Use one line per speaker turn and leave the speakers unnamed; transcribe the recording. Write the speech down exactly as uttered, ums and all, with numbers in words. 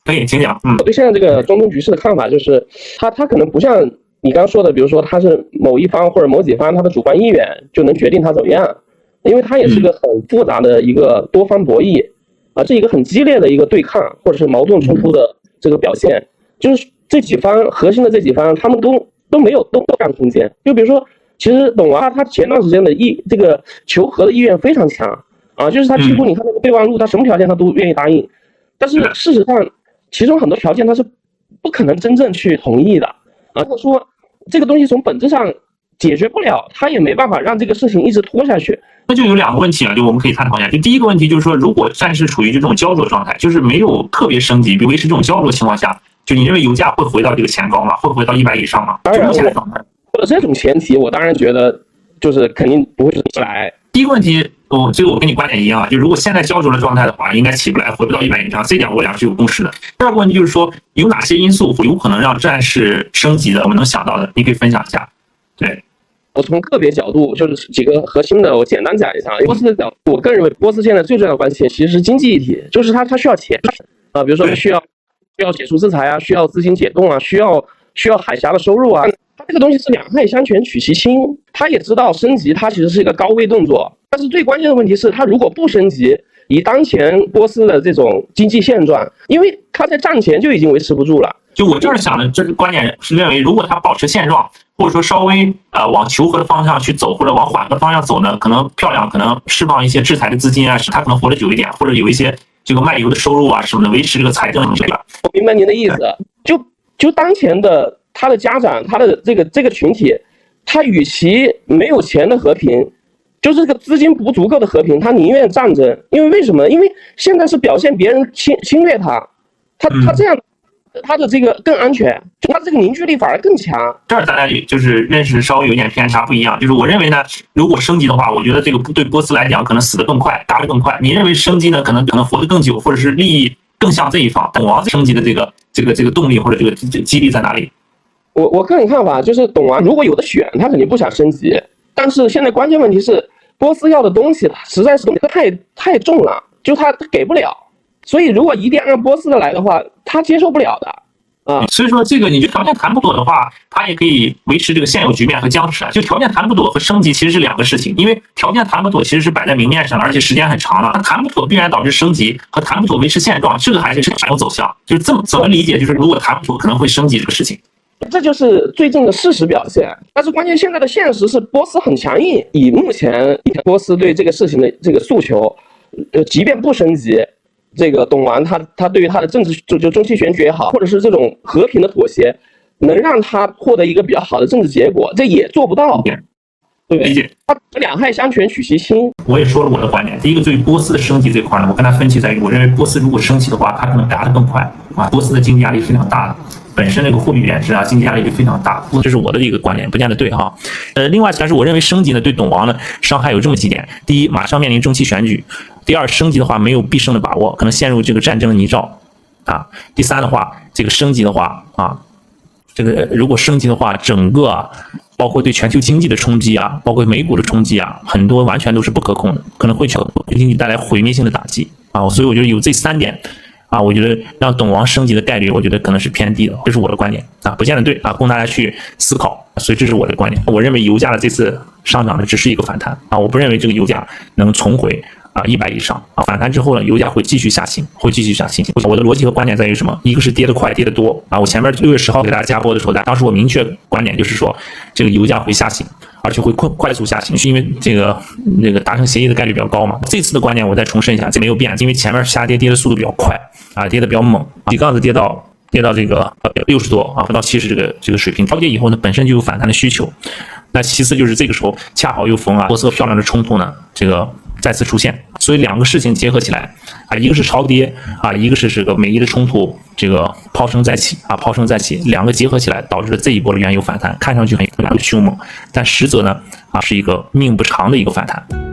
可以，请讲。嗯，
我对现在这个中东局势的看法就是，它它可能不像你刚刚说的，比如说它是某一方或者某几方它的主观意愿就能决定它怎么样，因为它也是个很复杂的一个多方博弈啊，这一个很激烈的一个对抗或者是矛盾冲突的这个表现，就是这几方核心的这几方，他们都都没有都干空间。就比如说，其实董娃他前段时间的意这个求和的意愿非常强啊，就是他几乎你看那个备忘录，他什么条件他都愿意答应，但是事实上，其中很多条件他是不可能真正去同意的啊。如果说这个东西从本质上解决不了，他也没办法让这个事情一直拖下去。
那就有两个问题啊，就我们可以探讨一下。就第一个问题就是说，如果暂时处于这种焦灼状态，就是没有特别升级，维持这种焦灼情况下，就你认为油价会回到这个前高吗？会回到一百以上吗？
当然，我这种前提，我当然觉得就是肯定不会起来。
第一个问题，我这个我跟你观点一样啊，就如果现在焦灼的状态的话，应该起不来，回不到一百以上，这点我俩是有共识的。第二个问题就是说，有哪些因素有可能让战事升级的？我们能想到的，你可以分享一下。对。
我从个别角度，就是几个核心的，我简单讲一下。波斯的角度，我个人认为，波斯现在最重要的关系其实是经济议题，就是它它需要钱啊，比如说需要需要解除制裁啊，需要资金解冻啊，需要需要海峡的收入啊。它这个东西是两害相权取其轻，他也知道升级它其实是一个高危动作，但是最关键的问题是，它如果不升级，以当前波斯的这种经济现状，因为它在战前就已经维持不住了。
就我这儿想的，这个观点是认为，如果它保持现状，或者说稍微呃往求和的方向去走，或者往缓和的方向走呢，可能漂亮，可能释放一些制裁的资金啊，使它可能活得久一点，或者有一些这个卖油的收入啊什么的，维持这个财政这个。
我明白您的意思，就就当前的他的家长，他的这个这个群体，他与其没有钱的和平，就是这个资金不足够的和平，他宁愿战争，因为为什么？因为现在是表现别人侵侵略他，他他这样。他的这个更安全，就他这个凝聚力反而更强。
这儿咱俩就是认识稍微有点偏差不一样，就是我认为呢，如果升级的话，我觉得这个对波斯来讲可能死得更快，打得更快。你认为升级呢，可能可能活得更久，或者是利益更向这一方。董王升级的这个这个这个动力或者这个激励在哪里？
我我个人看法就是，董王如果有的选，他肯定不想升级。但是现在关键问题是，波斯要的东西实在是太太重了，就他给不了。所以，如果一定要让波斯的来的话，他接受不了的啊。
所以说，这个你就条件谈不妥的话，他也可以维持这个现有局面和僵持啊。就条件谈不妥和升级其实是两个事情，因为条件谈不妥其实是摆在明面上的，而且时间很长了。谈不妥必然导致升级，和谈不妥维持现状，这个还是两种走向。就是这么怎么理解？就是如果谈不妥，可能会升级这个事情。
这就是最近的事实表现。但是关键现在的现实是，波斯很强硬。以目前波斯对这个事情的这个诉求，呃，即便不升级。这个董王他他对于他的政治就就中期选举也好，或者是这种和平的妥协，能让他获得一个比较好的政治结果，这也做不到。对，
理解。
他两害相权取其轻。
我也说了我的观点。第一个，对于波斯的升级这块呢，我跟他分歧在于，我认为波斯如果升级的话，它可能打得更快啊。波斯的经济压力非常大的，本身那个货币贬值啊，经济压力就非常大。这是我的一个观点，不见得对哈。呃，另外，但是我认为升级呢，对董王呢伤害有这么几点：第一，马上面临中期选举；第二，升级的话没有必胜的把握，可能陷入这个战争的泥沼啊；第三的话，这个升级的话啊，这个如果升级的话，整个啊。包括对全球经济的冲击啊，包括美股的冲击啊，很多完全都是不可控的，可能会给经济带来毁灭性的打击啊。所以我觉得有这三点啊，我觉得让董王升级的概率，我觉得可能是偏低的，这是我的观点啊，不见得对啊，供大家去思考。所以这是我的观点。我认为油价的这次上涨呢，只是一个反弹啊，我不认为这个油价能重回啊一百以上啊，反弹之后呢，油价会继续下行，会继续下行。我的逻辑和观点在于什么？一个是跌得快，跌得多啊。我前面六月十号给大家加播的时候，当时我明确观点就是说，这个油价会下行，而且会快快速下行，是因为这个那个达成协议的概率比较高嘛。这次的观点我再重申一下，这没有变，因为前面下跌跌的速度比较快啊，跌得比较猛，几杠子跌到。跌到这个六十多啊，不到七十这个这个水平，超跌以后呢，本身就有反弹的需求。那其次就是这个时候恰好又逢啊波斯和漂亮的冲突呢，这个再次出现，所以两个事情结合起来啊，一个是超跌啊，一个是这个美伊的冲突，这个炮声再起啊，炮声再起，两个结合起来导致了这一波的原油反弹，看上去很很凶猛，但实则呢啊是一个命不长的一个反弹。